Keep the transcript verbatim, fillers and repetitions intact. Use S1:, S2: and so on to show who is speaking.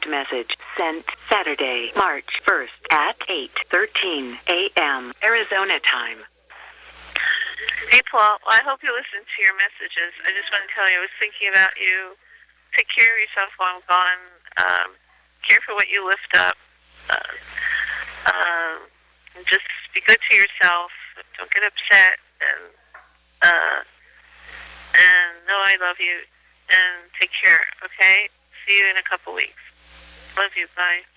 S1: received message sent Saturday, March first at eight thirteen a.m. Arizona time.
S2: Hey, Paul. Well, I hope you listen to your messages. I just want to tell you I was thinking about you. Take care of yourself while I'm gone. Um, care for what you lift up. Uh, uh, just be good to yourself. Don't get upset. And, uh, and know I love you. And take care, okay? See you in a couple weeks. Love you. Bye.